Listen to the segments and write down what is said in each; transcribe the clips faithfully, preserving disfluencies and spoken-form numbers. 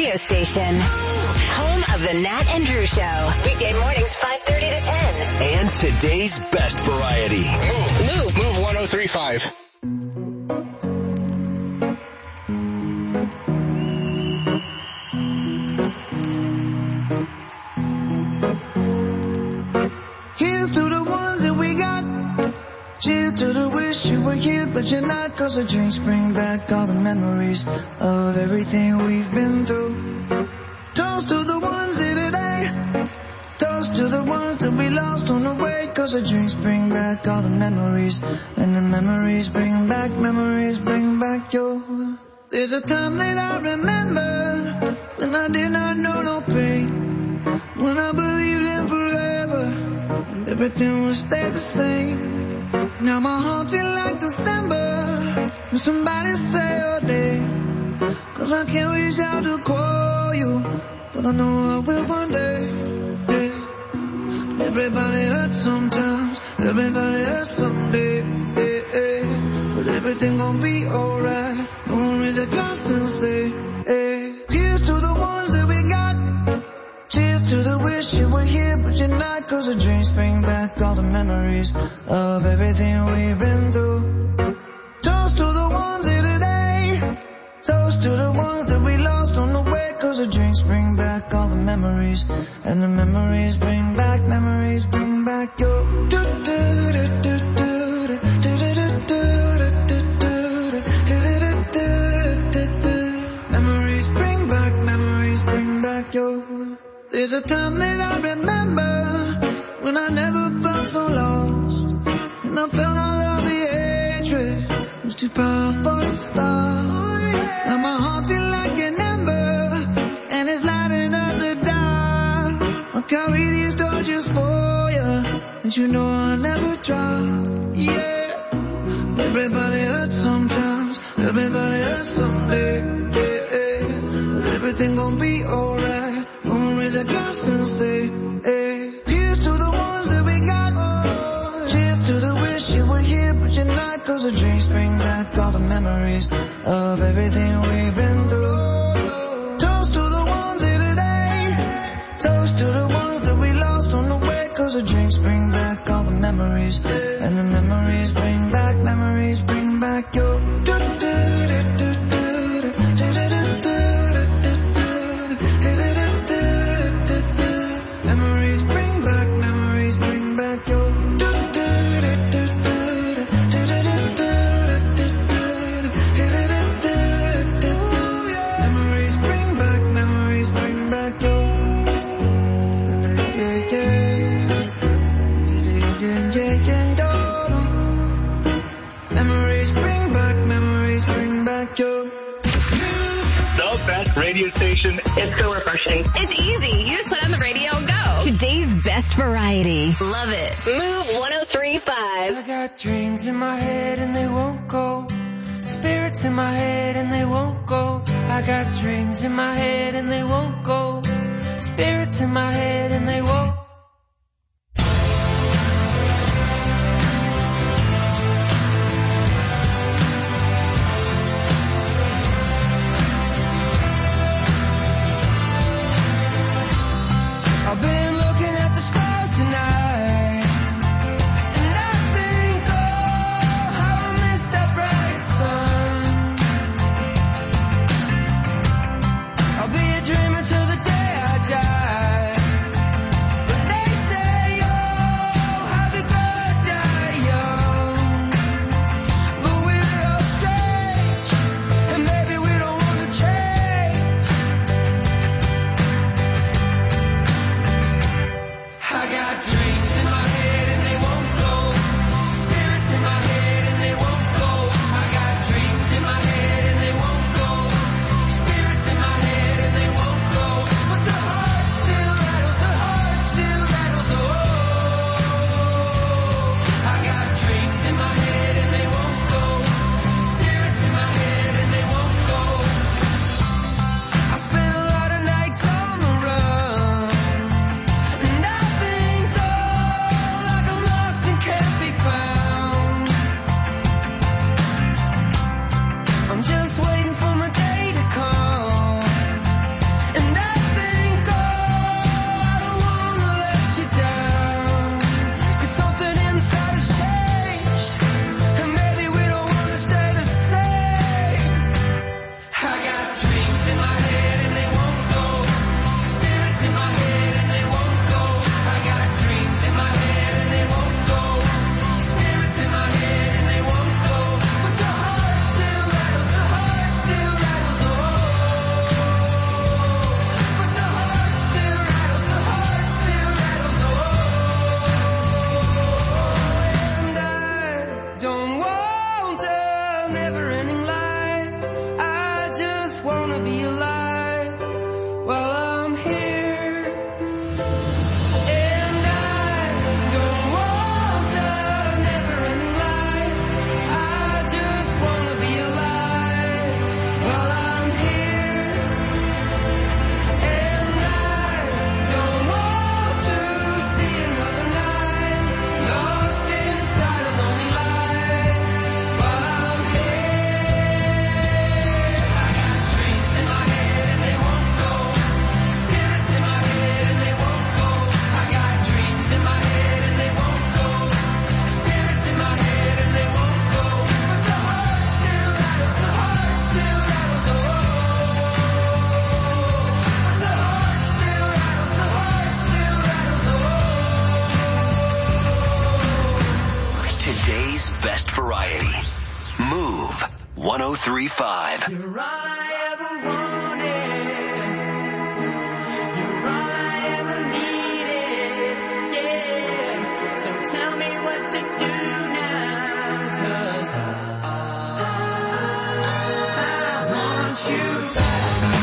radio station. Home of the Nat and Drew Show. Weekday mornings five thirty to ten. And today's best variety. Move. Move. Move one oh three point five. Here's to the ones that we got. Cheers to the wish you were here, but you're not. Cause the drinks bring back all the memories of everything we've been through. Toast to the ones here today. Toast to the ones that we lost on the way. Cause the drinks bring back all the memories. And the memories bring back, memories bring back your. There's a time that I remember when I did not know no pain. When I believed in forever and everything would stay the same. Now my heart feel like December when somebody say your name. Cause I can't reach out to call you, but I know I will one day. Yeah. Everybody hurts sometimes, everybody hurts someday. Yeah, yeah. But everything gon' be alright. No one raise a glass and say, hey. Here's to the ones that we got. Cheers to the wish you were here, but you're not. Cause the drinks bring back all the memories of everything we've been through. Toast to the ones here today. Toast to the ones that we lost on the way. Cause the drinks bring back all the memories. And the memories bring back, memories bring back your. Memories bring back, memories bring back your. There's a time that I remember when I never felt so lost. And I felt all of the hatred was too powerful to stop. Now my heart feel like an ember and it's lighting up the dark. I'll carry these torches for you, and you know I'll never drop. Yeah. Everybody hurts sometimes, everybody hurts someday. Yeah, yeah. But everything gon' be alright. Gonna raise a glass and say, hey. Here's to the ones that we got. Oh, cheers to the wish you were here, but you're not. Cause the drinks bring back all the memories of everything we've been through. Toast to the ones here today. Toast to the ones that we lost on the way. Cause the drinks bring back all the memories. And the memories bring back, memories bring back your. Memories bring back, memories bring back your. Memories bring back, memories bring back your. Yeah, yeah, yeah, yeah. Memories bring back, memories bring back your. The best radio station. It's so refreshing. It's easy. You just put on the radio and go. Today's best variety. Love it. Move one oh three point five. I got dreams in my head and they won't go. Spirits in my head and they won't go. I got dreams in my head and they won't go. Spirits in my head and they won't. I've been looking at the stars tonight, and I think, oh, how I missed that bright sun. I'll be a dreamer till the day I die. three point five. You're all I ever wanted. You're all I ever needed. Yeah. So tell me what to do now. 'Cause I, I want you back.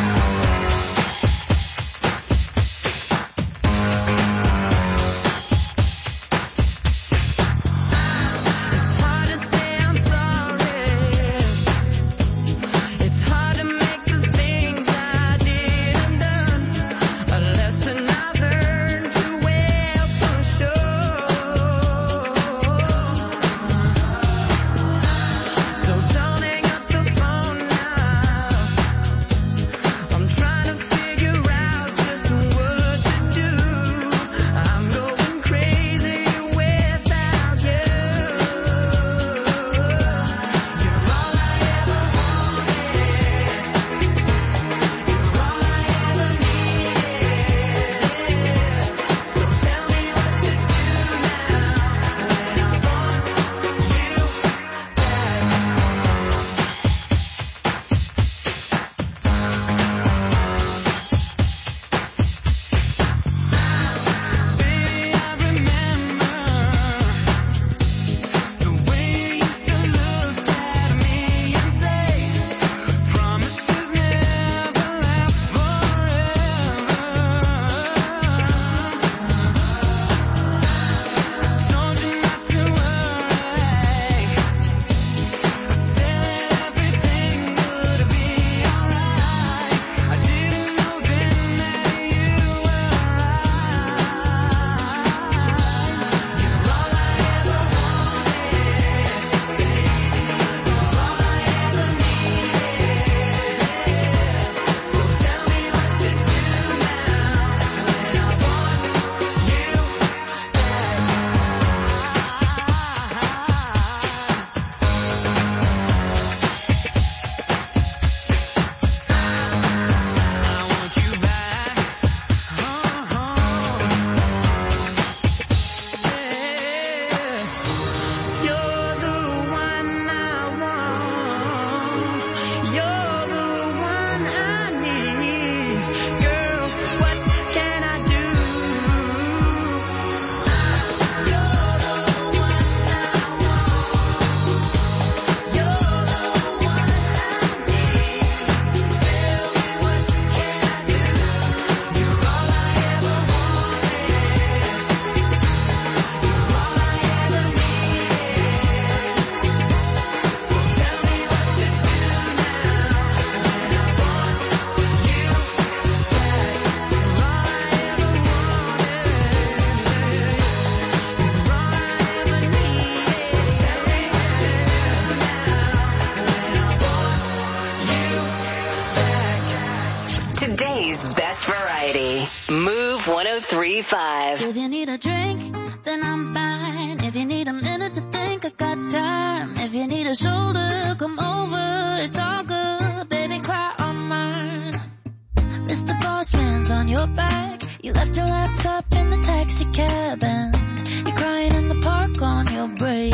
three five. If you need a drink, then I'm fine. If you need a minute to think, I got time. If you need a shoulder, come over. It's all good, baby, cry on mine. Mister Boss Man's on your back. You left your laptop in the taxi cab and you're crying in the park on your break.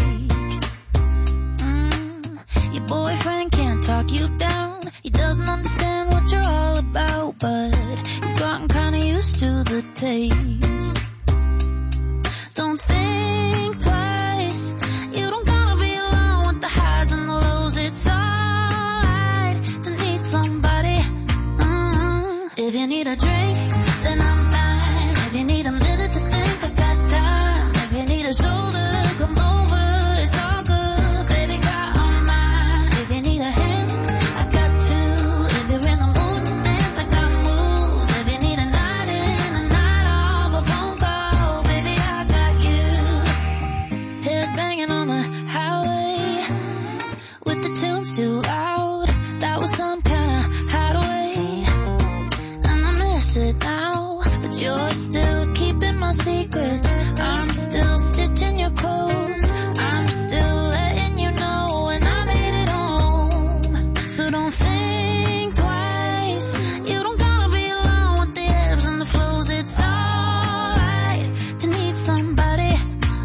Mm, your boyfriend can't talk you down. He doesn't understand what you're all about, but you've gotten kinda used to the taste. Don't think twice. You don't gotta be alone with the highs and the lows. It's alright to need somebody. Mm-hmm. If you need a drink, then I'm fine. If you need a minute to think, I got time. If you need a shoulder, come over. It's all good, baby, cry on mine. If you need a hand, I got two. If you're in the mood to dance, I got moves. If you need a night in, a night off, a phone call, baby, I got you. Head banging on the highway with the tunes too loud. That was some kind of hideaway, and I miss it now. But you're still keeping my secrets. I'm still stitching your clothes. I'm still letting you know when I made it home. So don't think twice. You don't gotta be alone with the ebbs and the flows. It's alright to need somebody.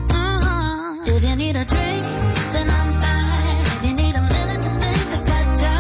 Uh-huh. If you need a drink, then I'm fine. If you need a minute to think, I got time.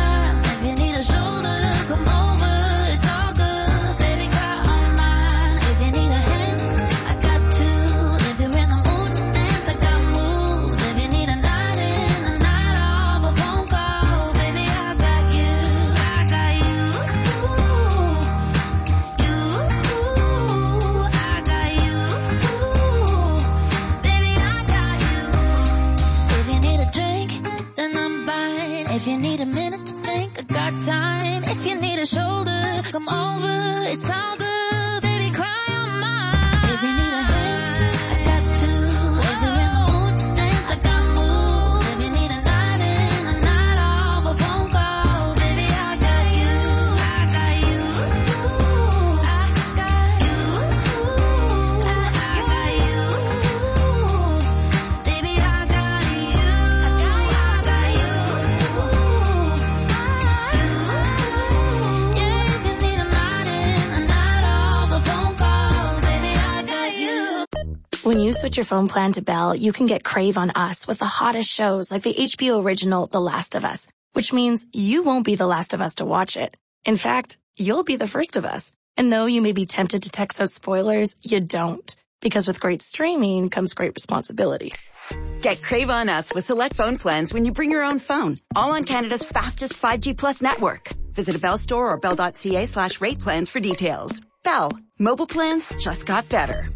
When you switch your phone plan to Bell, you can get Crave on Us with the hottest shows like the H B O original The Last of Us, which means you won't be the last of us to watch it. In fact, you'll be the first of us. And though you may be tempted to text out spoilers, you don't. Because with great streaming comes great responsibility. Get Crave on Us with select phone plans when you bring your own phone. All on Canada's fastest five G plus network. Visit a Bell store or bell.ca slash rate plans for details. Bell. Mobile plans just got better.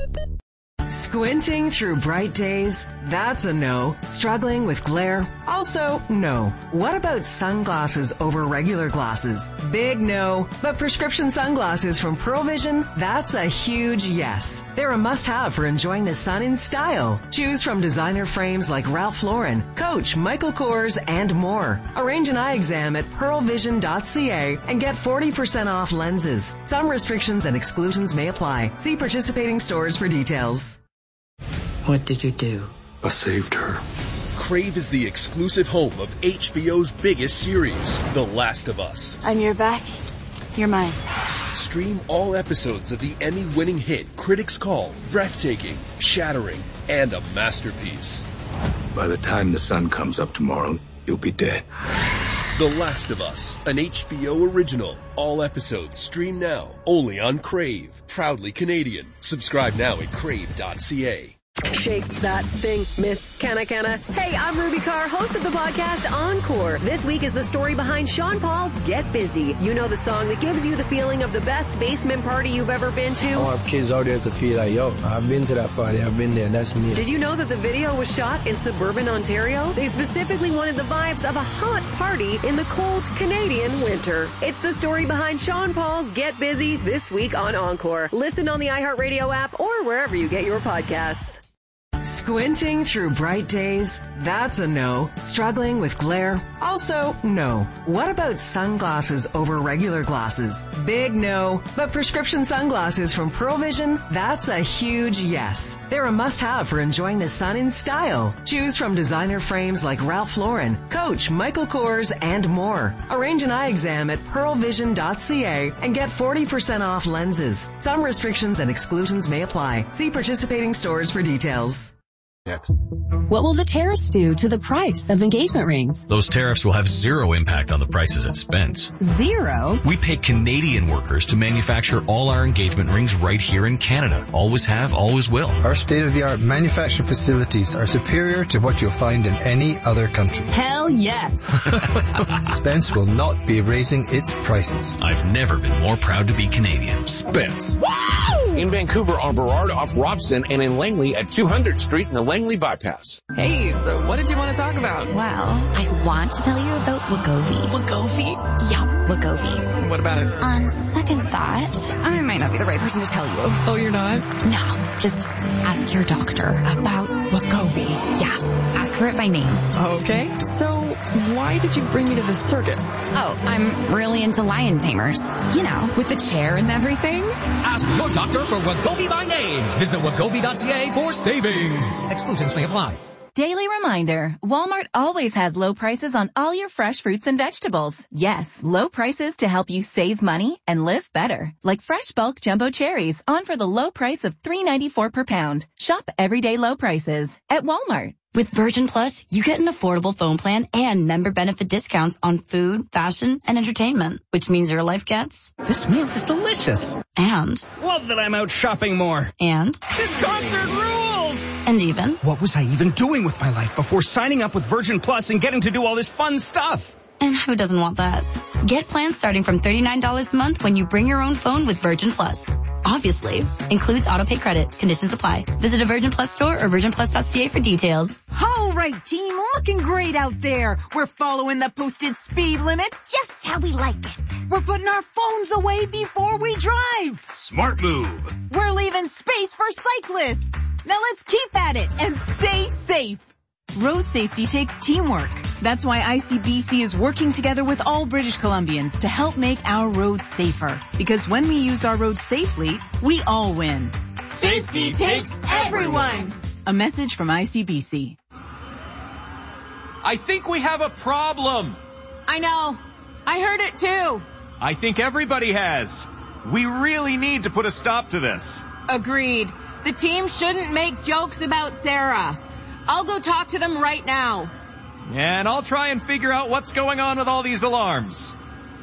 Squinting through bright days? That's a no. Struggling with glare? Also, no. What about sunglasses over regular glasses? Big no. But prescription sunglasses from Pearl Vision? That's a huge yes. They're a must-have for enjoying the sun in style. Choose from designer frames like Ralph Lauren, Coach, Michael Kors, and more. Arrange an eye exam at pearl vision dot c a and get forty percent off lenses. Some restrictions and exclusions may apply. See participating stores for details. What did you do? I saved her. Crave is the exclusive home of H B O's biggest series, The Last of Us. I'm your back. You're mine. Stream all episodes of the Emmy-winning hit critics call breathtaking, shattering, and a masterpiece. By the time the sun comes up tomorrow, you'll be dead. The Last of Us, an H B O original. All episodes stream now, only on Crave. Proudly Canadian. Subscribe now at crave dot c a. Shake that thing, Miss Canna Canna. Hey, I'm Ruby Carr, host of the podcast Encore. This week is the story behind Sean Paul's Get Busy. You know the song that gives you the feeling of the best basement party you've ever been to? I want kids out there to feel like, yo, I've been to that party, I've been there, that's me. Did you know that the video was shot in suburban Ontario? They specifically wanted the vibes of a hot party in the cold Canadian winter. It's the story behind Sean Paul's Get Busy this week on Encore. Listen on the iHeartRadio app or wherever you get your podcasts. Squinting through bright days? That's a no. Struggling with glare? Also, no. What about sunglasses over regular glasses? Big no. But prescription sunglasses from Pearl Vision? That's a huge yes. They're a must-have for enjoying the sun in style. Choose from designer frames like Ralph Lauren, Coach, Michael Kors, and more. Arrange an eye exam at pearl vision dot c a and get forty percent off lenses. Some restrictions and exclusions may apply. See participating stores for details. What will the tariffs do to the price of engagement rings? Those tariffs will have zero impact on the prices at Spence. Zero? We pay Canadian workers to manufacture all our engagement rings right here in Canada. Always have, always will. Our state-of-the-art manufacturing facilities are superior to what you'll find in any other country. Hell yes. Spence will not be raising its prices. I've never been more proud to be Canadian. Spence. Wow! In Vancouver on Burrard off Robson and in Langley at two hundredth Street in the Langley Bypass. Hey, so what did you want to talk about? Well, I want to tell you about Wegovy. Wegovy? Yeah, Wegovy. What about it? On second thought, I might not be the right person to tell you. Oh, you're not? No, just ask your doctor about Wegovy. Yeah, ask her it by name. Okay, so why did you bring me to the circus? Oh, I'm really into lion tamers. You know, with the chair and everything. Ask your doctor for Wegovy by name. Visit wegovy dot c a for savings. Exclusions may apply. Daily reminder, Walmart always has low prices on all your fresh fruits and vegetables. Yes, low prices to help you save money and live better. Like fresh bulk jumbo cherries on for the low price of three ninety-four per pound. Shop everyday low prices at Walmart. With Virgin Plus, you get an affordable phone plan and member benefit discounts on food, fashion, and entertainment, which means your life gets... This meal is delicious. And... Love that I'm out shopping more. And... This concert rules! And even... What was I even doing with my life before signing up with Virgin Plus and getting to do all this fun stuff? And who doesn't want that? Get plans starting from thirty-nine dollars a month when you bring your own phone with Virgin Plus. Obviously, includes autopay credit. Conditions apply. Visit a Virgin Plus store or virgin plus dot c a for details. All right, team, looking great out there. We're following the posted speed limit just how we like it. We're putting our phones away before we drive. Smart move. We're leaving space for cyclists. Now let's keep at it and stay safe. Road safety takes teamwork. That's why I C B C is working together with all British Columbians to help make our roads safer. Because when we use our roads safely, we all win. Safety takes everyone. A message from I C B C. I think we have a problem. I know. I heard it too. I think everybody has. We really need to put a stop to this. Agreed. The team shouldn't make jokes about Sarah. I'll go talk to them right now. And I'll try and figure out what's going on with all these alarms.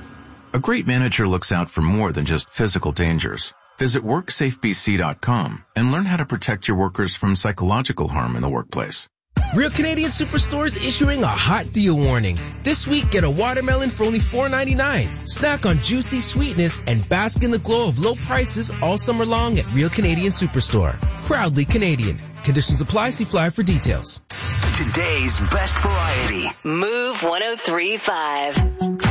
A great manager looks out for more than just physical dangers. Visit work safe b c dot com and learn how to protect your workers from psychological harm in the workplace. Real Canadian Superstore is issuing a hot deal warning. This week, get a watermelon for only four ninety-nine. Snack on juicy sweetness and bask in the glow of low prices all summer long at Real Canadian Superstore. Proudly Canadian. Conditions apply. See flyer for details. Today's best variety. Move one oh three point five.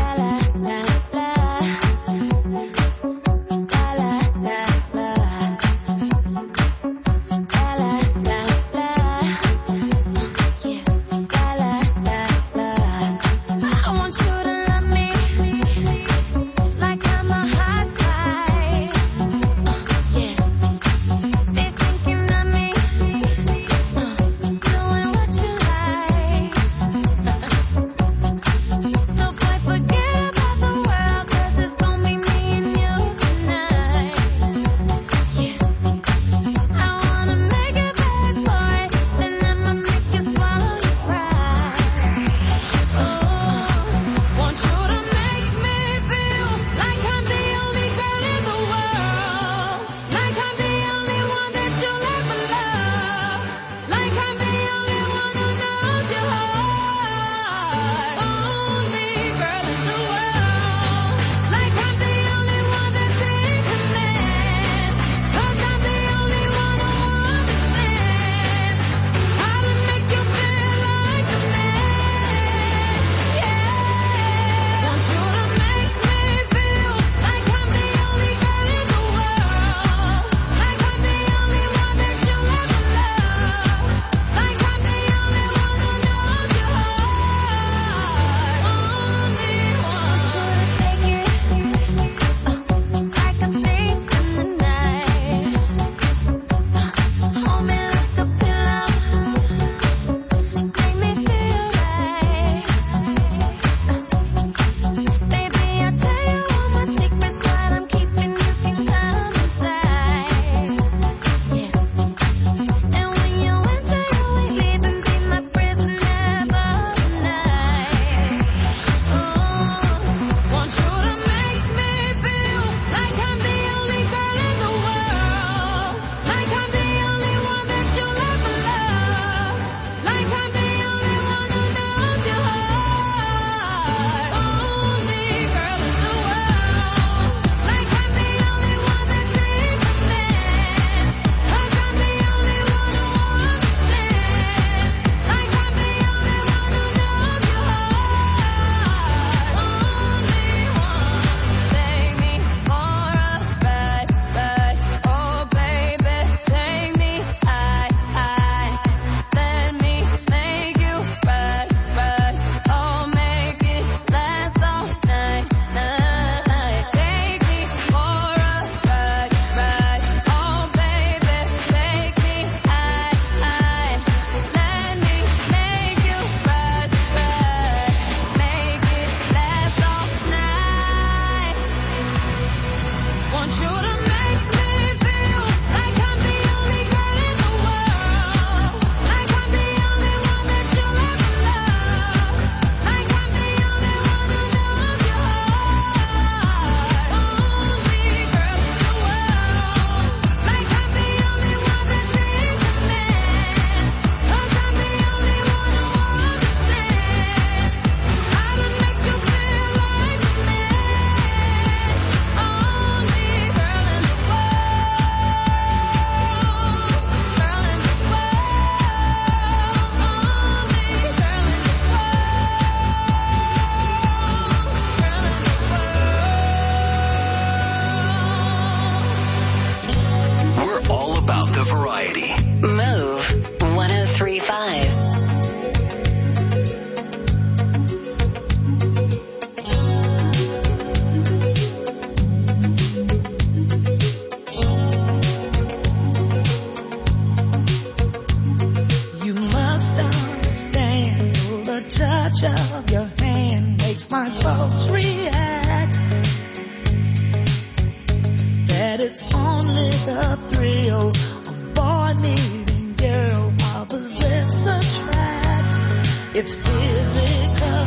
That it's only the thrill of meeting girl, opposites attract. It's physical,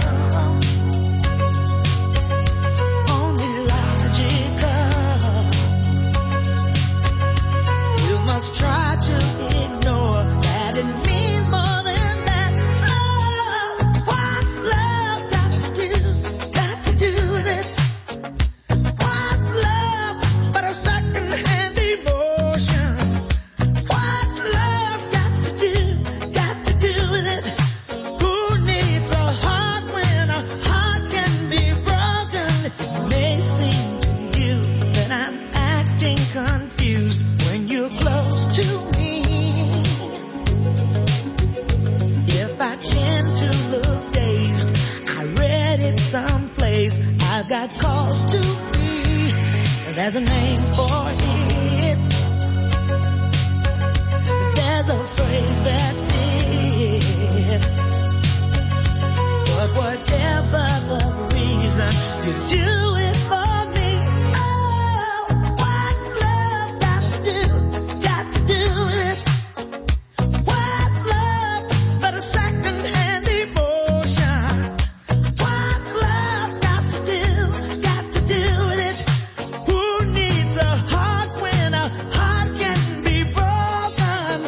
only logical. You must try to ignore that it means more than that. Oh, what's love got to do, got to do with it? What's love but a second-hand emotion? What's love got to do, got to do with it? Who needs a heart when a heart can be broken? It may seem to you that I'm acting confused when you're close to me. If I tend to look dazed, I read it someplace. I've got cause to be. There's a name for it. There's a phrase that fits. But whatever the reason, you do it for me. Oh, what's love got to do, got to do with it? What's love but a second-hand emotion? What's love got to do, got to do with it? Who needs a heart when a heart can be broken?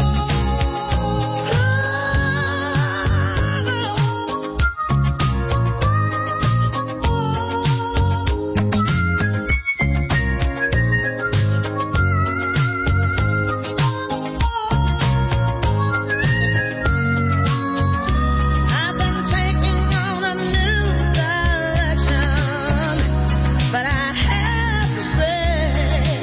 I've been taking on a new direction, but I have to say,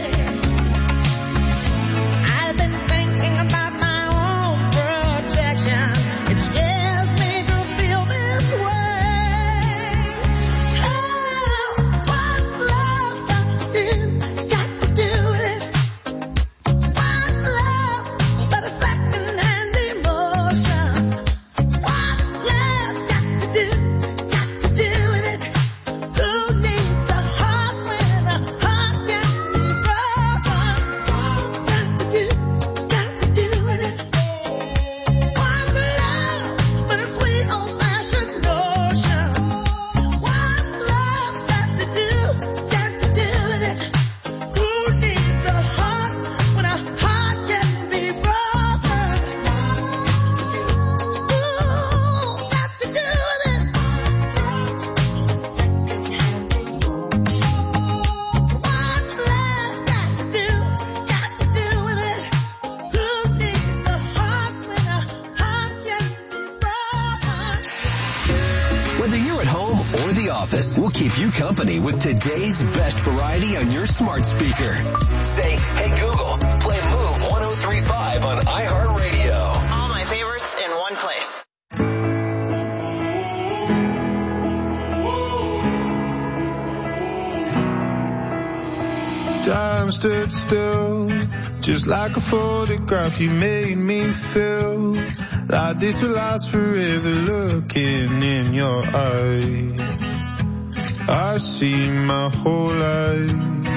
I've been thinking about my own protection. It scares me to feel this way. Oh, what's love got to do, got to do with it? What's love but a second-hand emotion? What's love got to do, got to do with it? Who needs a heart when a heart can be broken? What's got to do, got to do with it? What's love but a sweet old-fashioned notion? What's love got to do, got to do with it? Who needs a heart when a heart can be broken? Ooh, got to do with it. What's love got to do, got to do with it? Who needs a heart when a heart can be broken? Whether you're at home or the office, we'll keep you company with today's best variety on your smart speaker. Say, hey Google, play Move one oh three point five on iHeartRadio. All my favorites in one place. Time stood still, just like a photograph. You made me feel like this will last forever. Looking in your eyes, I see my whole life.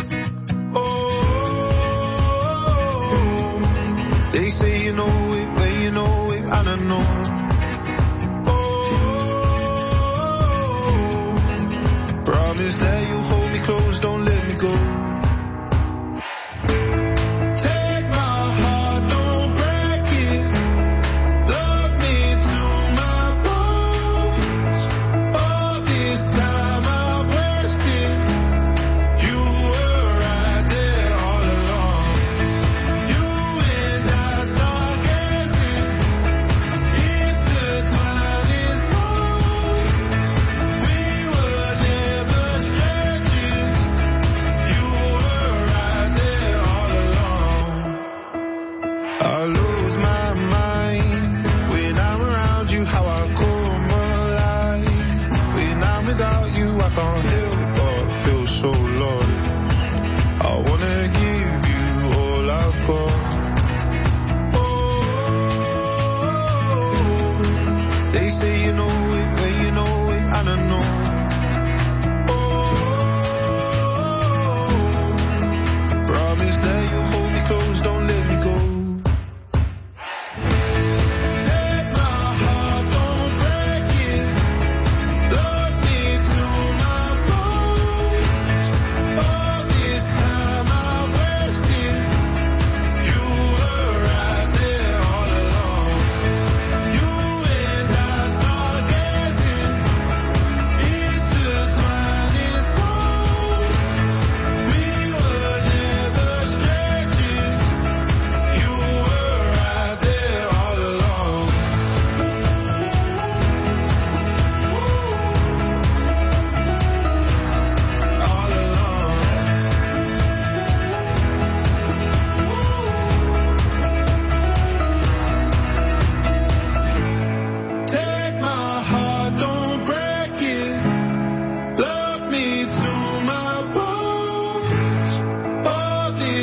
Oh, they say you know it, but you know it, I don't know. Oh, promise that you'll hold me close, don't let me go. Take my heart, don't break it. Love me to my bones. All this time I've wasted. You were right there all along. You and I stargazing, intertwined in souls. We were never strangers.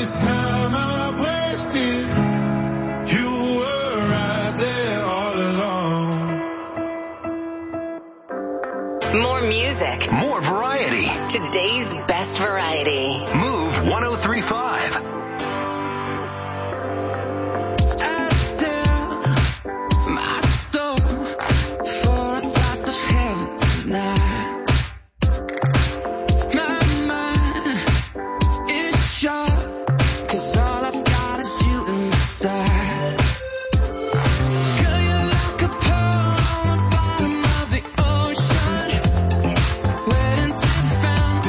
this time I wasted. You were right there all along. More music. More variety. Today's best variety. Move one oh three point five. I sell my soul for a slice of heaven tonight. My mind is sharp, 'cause all I've got is you inside. Girl, you're like a pearl on the bottom of the ocean, waiting to be found.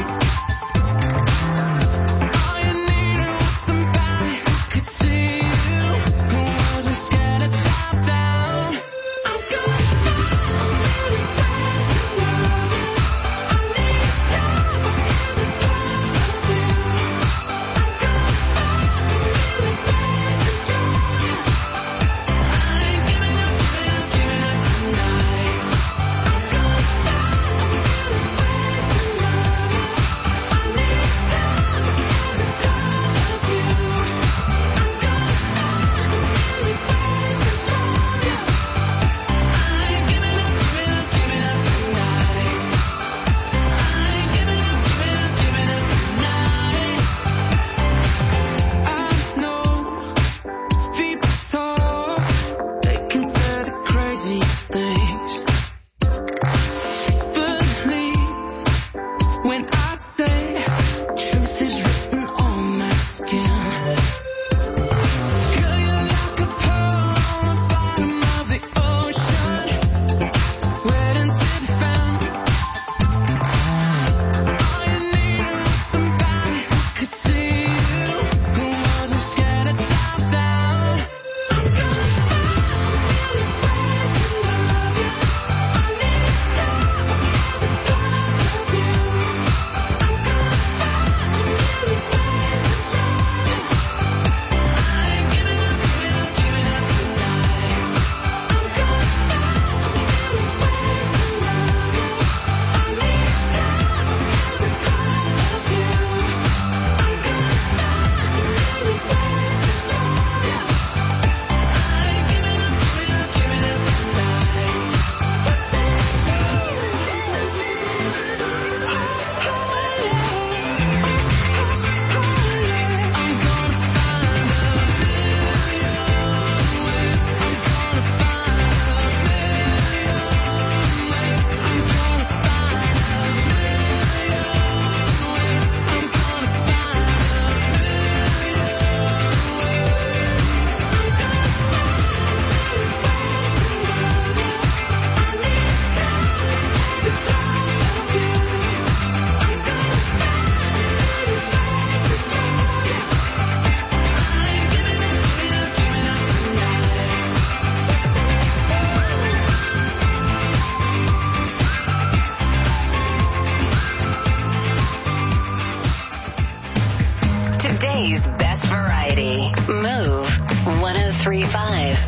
All you needed was somebody who could see you, who wasn't scared to dive down. I'm gonna find a million ways to love you. I need time, I never love you. I'm gonna find a million ways to love you. I ain't giving up, giving up, giving up tonight. I'm gonna find a million ways to love you. I need time, I never love you. I'm gonna find a million ways to love you. I ain't giving up, giving up, giving up tonight. I ain't giving up, giving up, giving up tonight. I know people talk, they can say the craziest things. Believe when I say truth is written on my skin. Girl, you're like a pearl on the bottom of the ocean, waiting to be found. All you needed was somebody who could see you, who wasn't scared to dive down. I'm gonna find a million ways to love you. I need time, I never love you. I'm gonna find a million ways to love you. I ain't giving up, giving up, giving up tonight. I'm gonna find a million ways to love you. I need time, I never love you. I'm gonna find a million ways to love you. I ain't giving up, giving up, giving up tonight. I'm gonna find a million ways. I'm gonna find a million ways. I'm gonna find a million ways. I'm gonna find a Today's best variety. Move one oh three point five.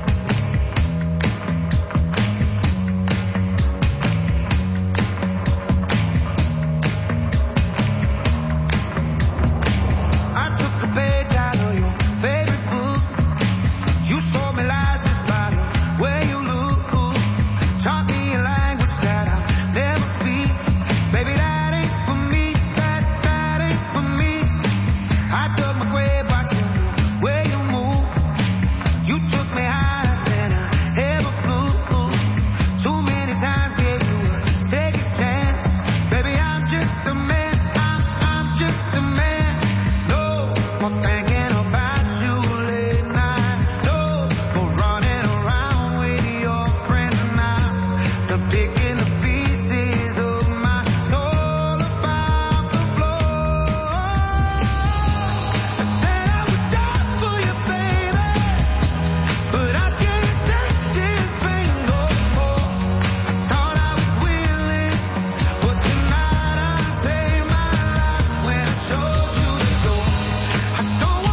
I took a page out of your favorite book. You sold me lies just by the way you look. Taught me a language that I'll never speak. Baby, that ain't for me. That, that ain't for me. I dug my grave watching the way you move. You took me higher than I ever flew. Too many times gave you a second chance. Baby, I'm just a man. I'm, I'm just a man. No more thinking about you late night. No more running around with your friends now. Done picking the pieces of my soul about the floor. I said I would die for you, baby, but I can't take this pain no more. I thought I was willing, but tonight I saved my life when I showed you the door. I don't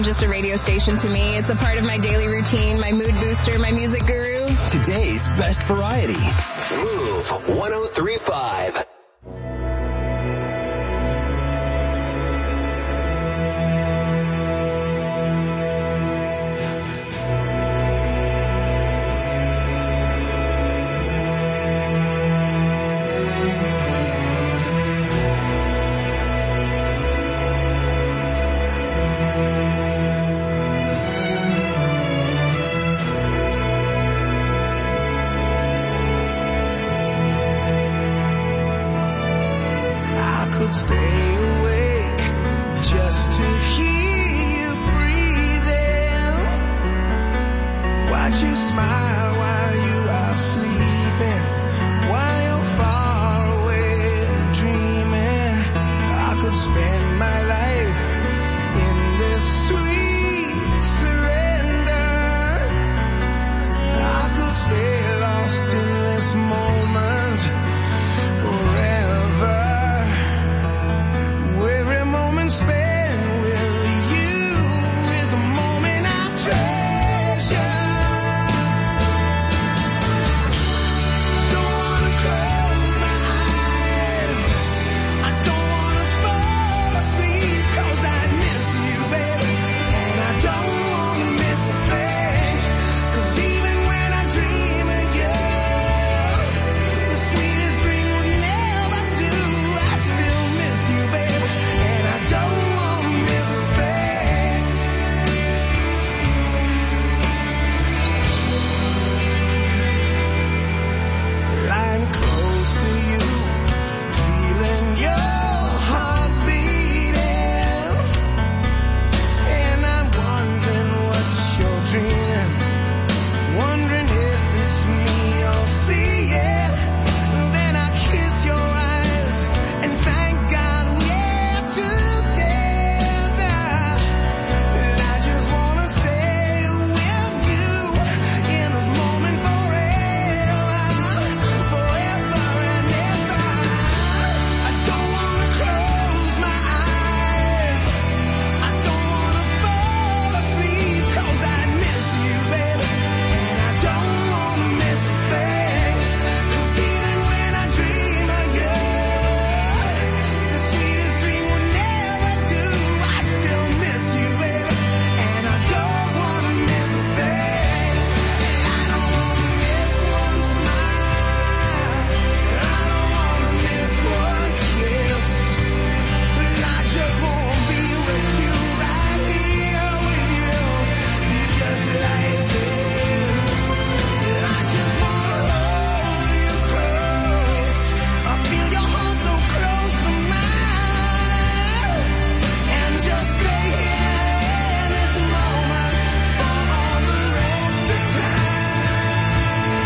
than just a radio station to me. It's a part of my daily routine, my mood booster, my music guru. Today's best variety. Move one oh three point five. Stay awake just to hear you breathing. Watch you smile while you are sleeping, while you're far away dreaming. I could spend my life in this sweet surrender. I could stay lost in this moment forever. Spend with you is a moment I treasure. Don't wanna close my eyes. I don't wanna fall asleep 'cause I miss you, baby. And I don't wanna miss a thing. 'Cause even when I dream of you, the sweetest dream would never do. I still miss you, baby. Don't want to miss a thing. Lying close to you, feeling your heart beating, and I'm wondering what you're dreaming, wondering if it's me you're seeing. And then I kiss your eyes and thank God we're together. I just wanna stay with you in this moment forever, forever and ever. I don't wanna close my eyes. I don't wanna fall asleep 'cause I miss you, baby. And I don't wanna miss a thing. 'Cause even when I dream of you, the sweetest dream will never do. I still miss you, baby, and I don't wanna miss a thing. I don't wanna miss one smile, I don't wanna miss one kiss, but I just wanna be with you right here with you, just like this. I just wanna hold you close. I feel your heart so close to mine, and just stay here in this moment for all the rest of time.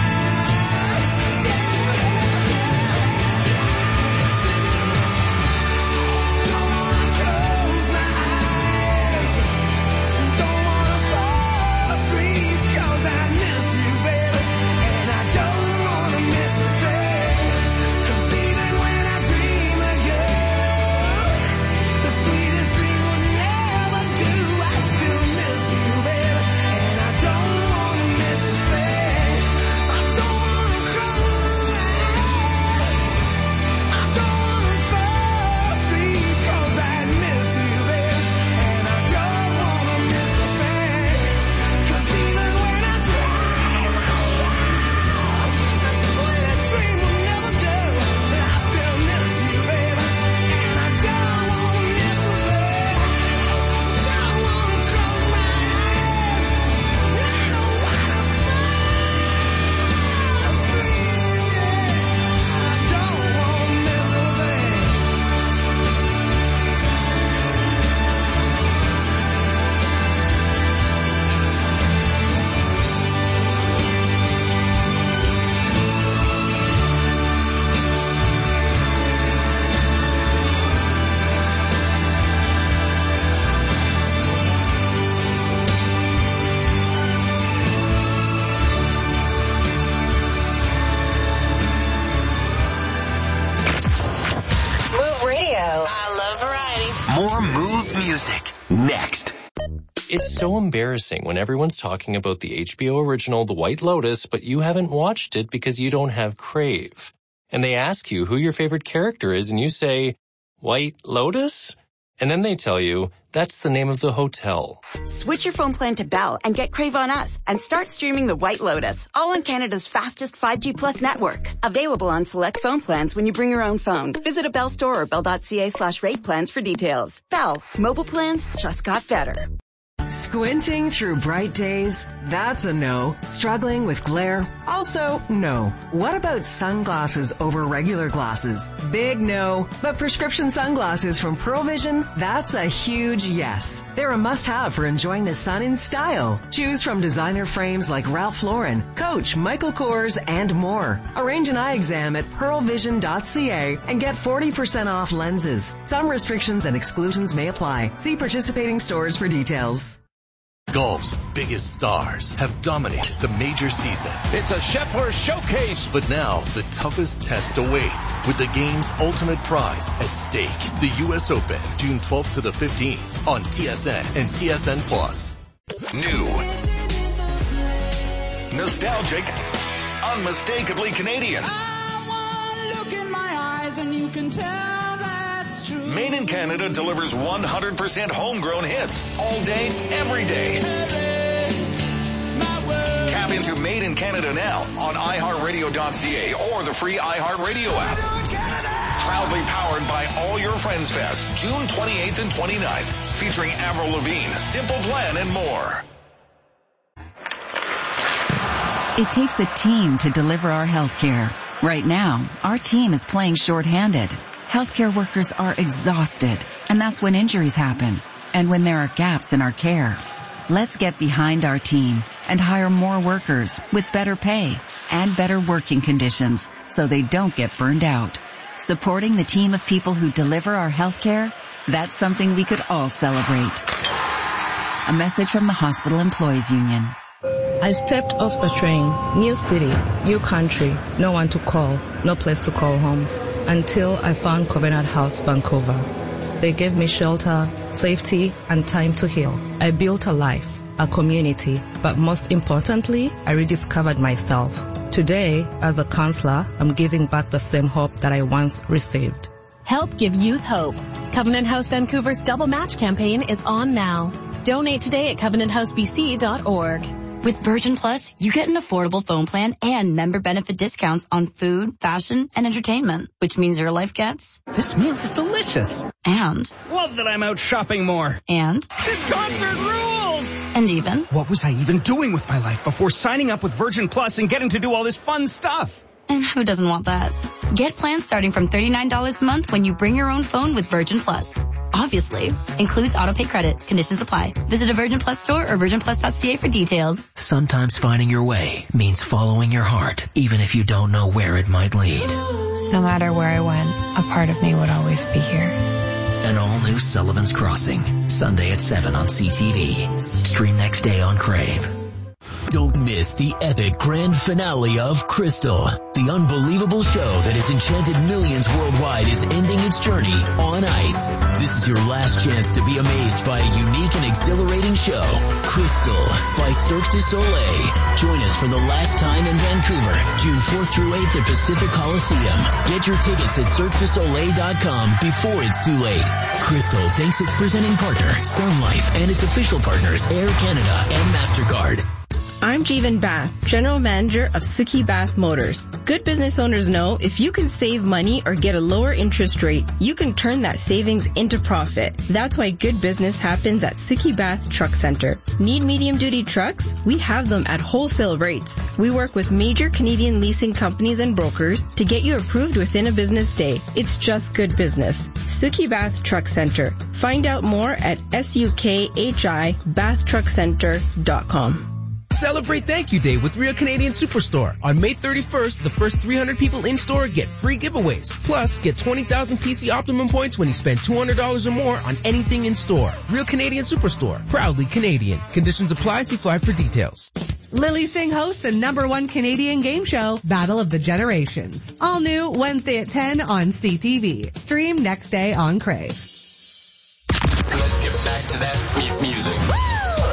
Don't wanna close my eyes. Don't wanna fall asleep 'cause I miss you, baby, and I don't wanna miss a thing. 'Cause even when I dream of you, the sweetest dream will never do. I still miss you, baby, and I don't wanna miss a thing. I don't wanna close my eyes. I don't wanna fall asleep 'cause I miss you, baby, and I don't wanna miss a thing. 'Cause even when I try, the sweetest dream will never do. But I still miss you, baby, and I don't wanna miss a thing. Don't wanna close my eyes. I don't wanna fall asleep, yeah. I don't wanna miss a thing. Move Radio. I love variety. More Move music next. It's so embarrassing when everyone's talking about the H B O original The White Lotus, but you haven't watched it because you don't have Crave. And they ask you who your favorite character is, and you say, White Lotus? And then they tell you, that's the name of the hotel. Switch your phone plan to Bell and get Crave on us and start streaming The White Lotus, all on Canada's fastest five G plus network. Available on select phone plans when you bring your own phone. Visit a Bell store or bell.ca slash rate plans for details. Bell, mobile plans just got better. Squinting through bright days? That's a no. Struggling with glare? Also, no. What about sunglasses over regular glasses? Big no. But prescription sunglasses from Pearl Vision? That's a huge yes. They're a must-have for enjoying the sun in style. Choose from designer frames like Ralph Lauren, Coach, Michael Kors, and more. Arrange an eye exam at pearl vision dot c a and get forty percent off lenses. Some restrictions and exclusions may apply. See participating stores for details. Golf's biggest stars have dominated the major season. It's a Scheffler showcase. But now the toughest test awaits with the game's ultimate prize at stake. The U S Open, June twelfth to the fifteenth on T S N and T S N Plus. New. Nostalgic. Unmistakably Canadian. I want to look in my eyes and you can tell that's true. Made in Canada delivers one hundred percent homegrown hits all day, every day. Tap into Made in Canada now on i heart radio dot c a or the free iHeartRadio app. Proudly powered by All Your Friends Fest, June twenty-eighth and twenty-ninth, featuring Avril Lavigne, Simple Plan, and more. It takes a team to deliver our healthcare. Right now, our team is playing shorthanded. Healthcare workers are exhausted, and that's when injuries happen, and when there are gaps in our care. Let's get behind our team and hire more workers with better pay and better working conditions so they don't get burned out. Supporting the team of people who deliver our healthcare, that's something we could all celebrate. A message from the Hospital Employees Union. I stepped off the train, new city, new country, no one to call, no place to call home, until I found Covenant House, Vancouver. They gave me shelter, safety, and time to heal. I built a life, a community, but most importantly, I rediscovered myself. Today, as a counselor, I'm giving back the same hope that I once received. Help give youth hope. Covenant House Vancouver's Double Match campaign is on now. Donate today at covenant house b c dot org. With Virgin Plus, you get an affordable phone plan and member benefit discounts on food, fashion, and entertainment, which means your life gets... This meal is delicious. And... Love that I'm out shopping more. And... This concert rules! And even... What was I even doing with my life before signing up with Virgin Plus and getting to do all this fun stuff? And who doesn't want that? Get plans starting from thirty-nine dollars a month when you bring your own phone with Virgin Plus. Obviously, includes auto pay credit. Conditions apply. Visit a Virgin Plus store or virgin plus dot c a for details. Sometimes finding your way means following your heart, even if you don't know where it might lead. No matter where I went, a part of me would always be here. An all-new Sullivan's Crossing, Sunday at seven on C T V. Stream next day on Crave. Don't miss the epic grand finale of Crystal. The unbelievable show that has enchanted millions worldwide is ending its journey on ice. This is your last chance to be amazed by a unique and exhilarating show. Crystal by Cirque du Soleil. Join us for the last time in Vancouver, June fourth through eighth at Pacific Coliseum. Get your tickets at cirque du soleil dot com before it's too late. Crystal thanks its presenting partner, Sun Life, and its official partners, Air Canada and MasterCard. I'm Jeevan Bath, General Manager of Suki Bath Motors. Good business owners know if you can save money or get a lower interest rate, you can turn that savings into profit. That's why good business happens at Suki Bath Truck Center. Need medium-duty trucks? We have them at wholesale rates. We work with major Canadian leasing companies and brokers to get you approved within a business day. It's just good business. Suki Bath Truck Center. Find out more at S U K H I bath truck center dot com. Celebrate Thank You Day with Real Canadian Superstore. On May thirty-first, the first three hundred people in-store get free giveaways. Plus, get twenty thousand P C Optimum points when you spend two hundred dollars or more on anything in-store. Real Canadian Superstore. Proudly Canadian. Conditions apply. See Fly for details. Lily Singh hosts the number one Canadian game show, Battle of the Generations. All new Wednesday at ten on C T V. Stream next day on Crave. Let's get back to that music.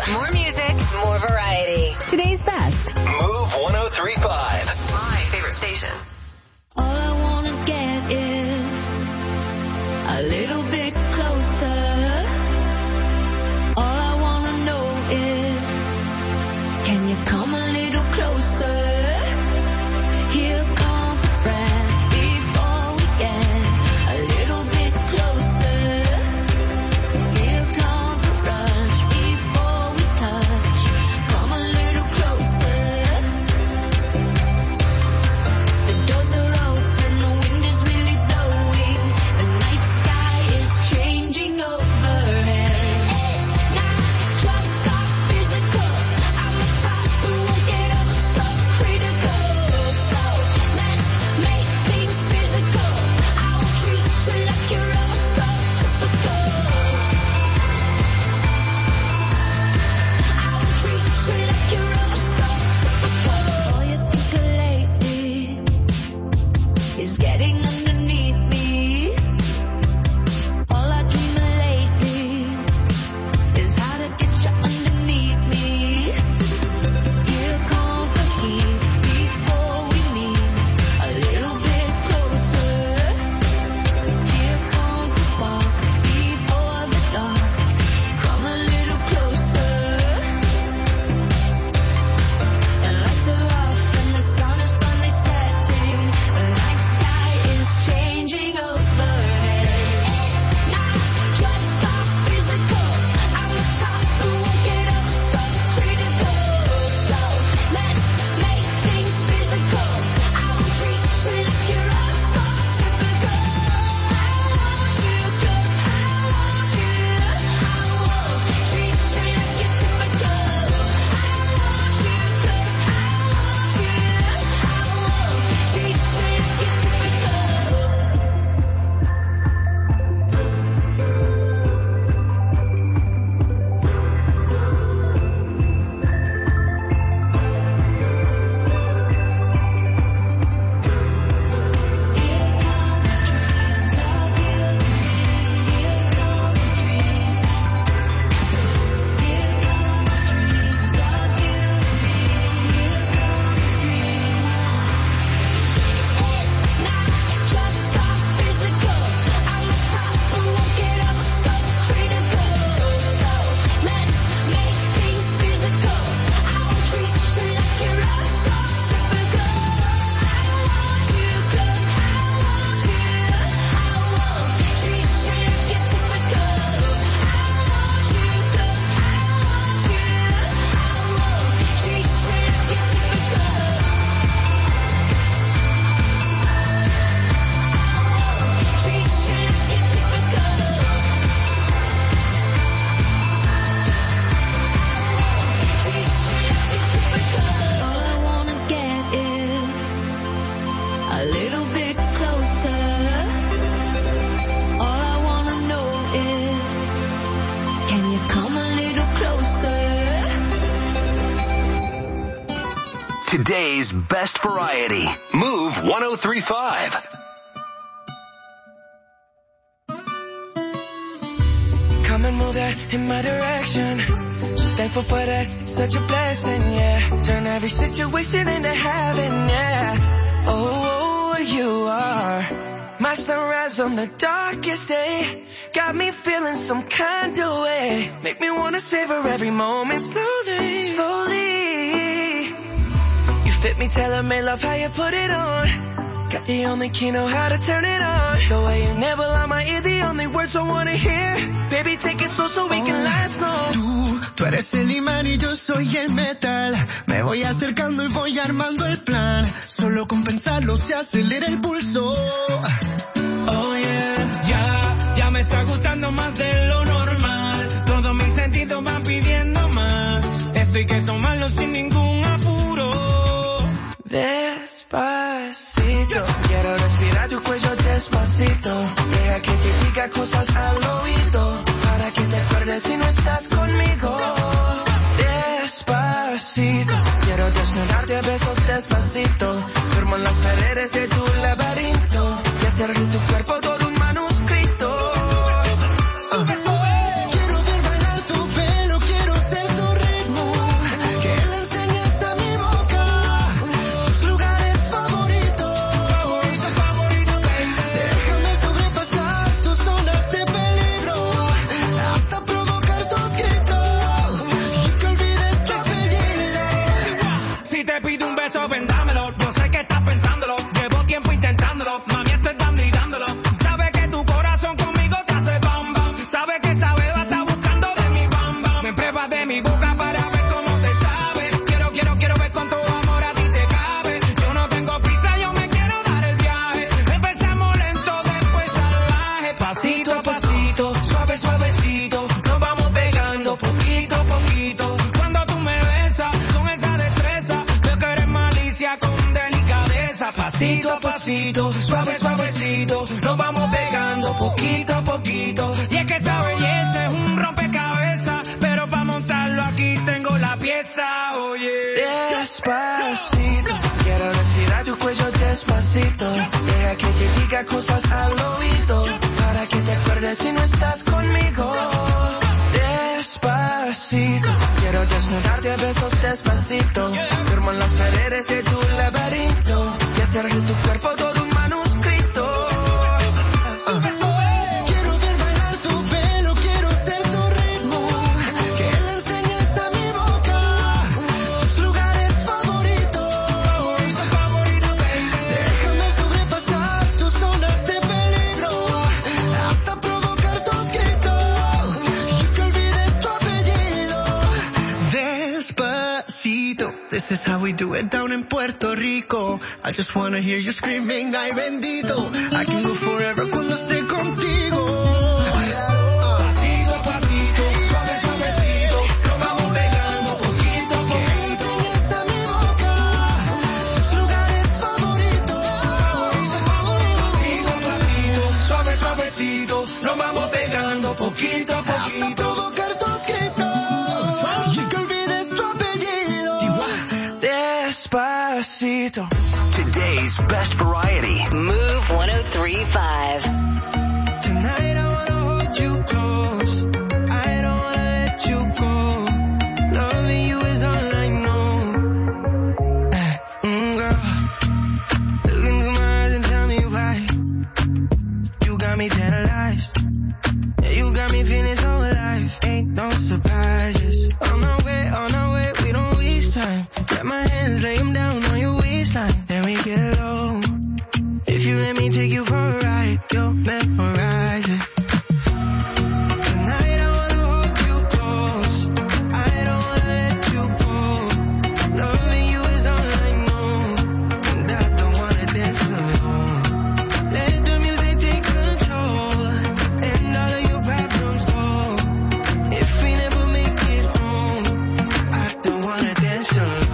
Today's best variety. Move one oh three point five. Come and move that in my direction. So thankful for that, it's such a blessing, yeah. Turn every situation into heaven, yeah. Oh, you are my sunrise on the darkest day. Got me feeling some kind of way. Make me wanna savor every moment slowly, slowly. You fit me, tailor-made, love how you put it on. Got the only key, know how to turn it on. The way you nibble on my ear, the only words I wanna hear. Baby, take it slow so we can last long. Tú, tú eres el imán y yo soy el metal. Me voy acercando y voy armando el plan. Solo con pensarlo se acelera el pulso. Oh yeah, ya, ya me está gustando más de lo normal. Todos mis sentidos van pidiendo más. Esto hay que tomarlo sin ningún apuro. Despacito, quiero respirar tu cuello despacito. Deja que te diga cosas al oído, para que te acuerdes si no estás conmigo. Despacito, quiero desnudarte a besos despacito. Firmo en las paredes de tu laberinto y hacer de tu cuerpo todo un manuscrito. Sube, sube. Vendámelo, yo sé que estás pensándolo. Llevo tiempo intentándolo, mami, estoy dando y dándolo. Sabes que tu corazón conmigo te hace bam bam. Sabes que esa beba está buscando de mi bam bam. Me pruebas de mi boca para ver cómo te sabe. Quiero, quiero, quiero ver con tu amor a ti te cabe. Yo no tengo prisa, yo me quiero dar el viaje. Empezamos lento, después salvaje. Pasito a pasito, suave, suavecito. Nos vamos pegando poquito a poquito. Cuando tú me besas con esa destreza, con delicadeza, pasito a pasito, suave, suavecito, nos vamos pegando poquito a poquito. Y es que esa belleza es un rompecabezas, pero para montarlo aquí tengo la pieza, oye. Despacito, quiero respirar tu cuello despacito. Deja que te diga cosas al oído, para que te acuerdes si no estás conmigo. Despacito, quiero desnudarte a besos despacito. Firmo en las paredes de tu laberinto y hacer de tu cuerpo todo un manuscrito. Sube, sube. Quiero ver bailar tu pelo, quiero ser tu ritmo. Que le enseñes a mi boca tus lugares favoritos. Favorito, favorito, baby. Déjame sobrepasar tus zonas de peligro, hasta provocar tus gritos y que olvides tu apellido. Despacito, this is how we do it down in Puerto Rico. I just wanna hear you screaming, ay bendito. I can go forever cuando esté contigo. Pasito a pasito, suave, suavecito, nos vamos pegando poquito a poquito. Que enseñes a mi boca tus lugares favoritos. Pasito a pasito, suave, suavecito, nos vamos pegando poquito a poquito. Hasta provocar tus gritos y que olvides tu apellido. Despacito. Today's best variety. Move one oh three point five. Tonight I wanna hold you close. I don't wanna let you go. Loving you is all I know. Mm, girl, look into my eyes and tell me why. You got me paralyzed. Yeah, you got me feeling so alive. Ain't no surprises. On our way, on our way, we don't waste time. Grab my hands, lay them down on your waistline. Then we get low. If you let me take you for a ride, you'll memorize it. Tonight I wanna hold you close. I don't wanna let you go. Loving you is all I know, and I don't wanna dance alone. Let the music take control, and all of your problems go. If we never make it home, I don't wanna dance alone.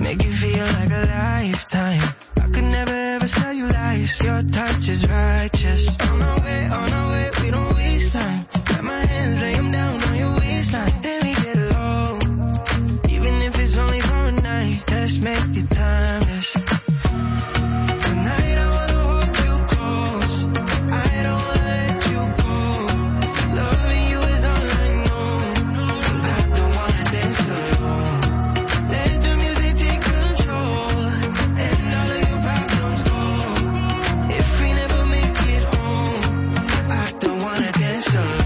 make you feel like a lifetime. I could never ever tell you lies, your touch is righteous. On our way, on our way, we don't waste time. Grab my hands, lay them down on your waistline. Then we get low, even if it's only for a night. Let's make it timeless. Tonight I wanna hold you close, I don't wanna let you go. Loving you is all I know, and I don't wanna dance alone. Let the music take control, and all of your problems go. If we never make it home, I don't wanna dance alone.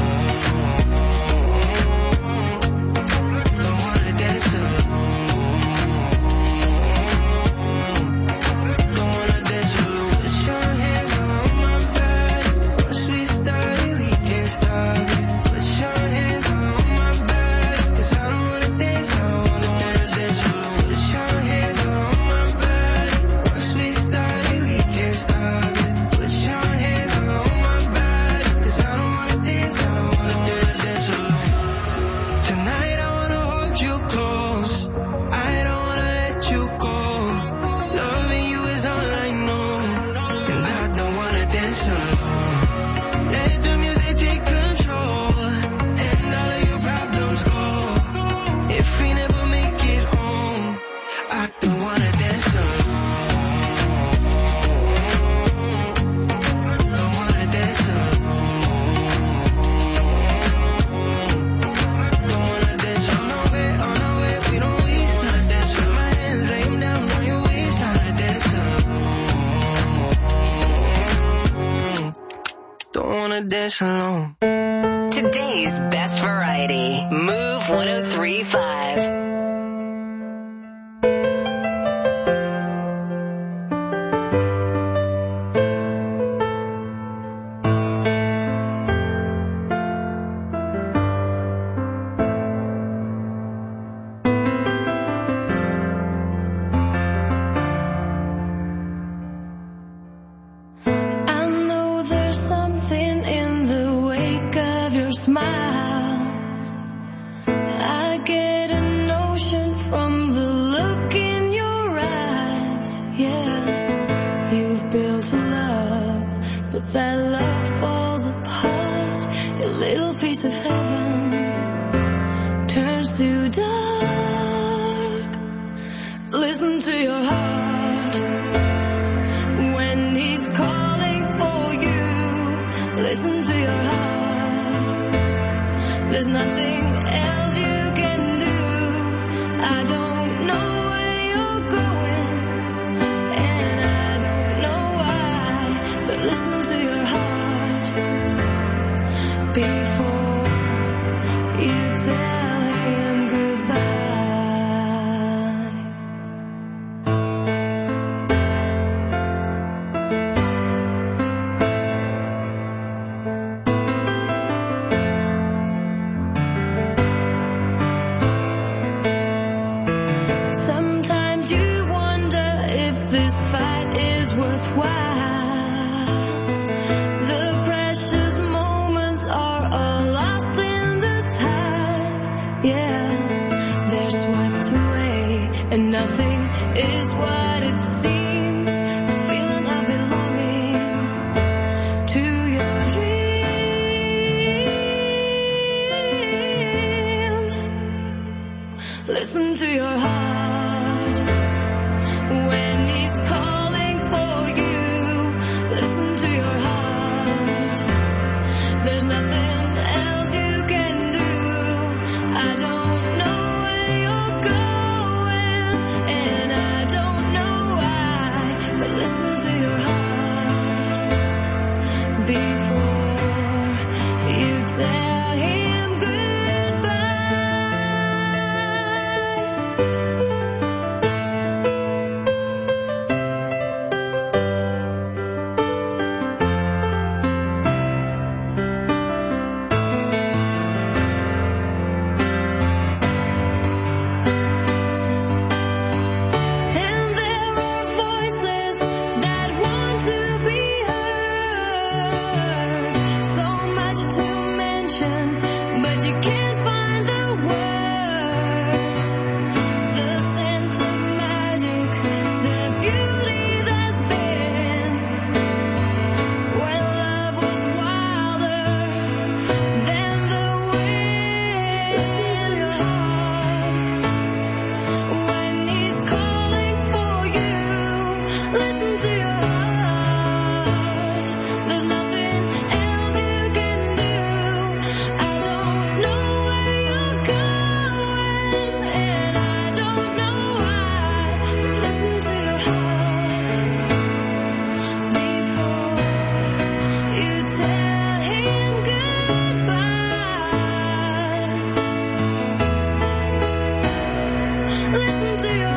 Don't wanna dance alone. Don't wanna dance alone. Put your hands on my body. Once we started, we can't stop it. Put your hands on my body, 'cause I don't wanna dance, I don't wanna dance alone. Put your hands on my body. Once we started, we can't stop it. Put your hands on my body, 'cause I don't wanna dance, I don't wanna dance alone. Tonight I wanna hold you close, I don't wanna let you go. Loving you is all I know, and I don't wanna dance alone. Let the music take control, and all of your problems go. If we never make it home, I don't wanna dance alone. Don't wanna dance alone. Don't wanna dance on our way, on our way, we don't waste time. Dance with my hands, lay them down on your waist. Time to dance alone. Don't wanna dance alone. Today's best variety. Move one oh three point five. I know there's something in the wake of your smile. I get a notion from the look in your eyes. Yeah, you've built a love, but that love falls apart. Your little piece of heaven turns to dark. Listen to your heart when he's calling for you. Listen to your heart. There's nothing else you can do. I don't know where you're going, and I don't know why, but listen to your heart before you tell him goodbye. Sometimes you wonder if this fight is worthwhile. The precious moments are all lost in the tide. Yeah, they're swept away, and nothing is what it seems. The feeling of belonging to your dreams. Listen to your heart when he's calling for you. Listen to your heart. There's nothing else you can do. I don't know where you're going, and I don't know why, but listen to your heart before you tell him goodbye. say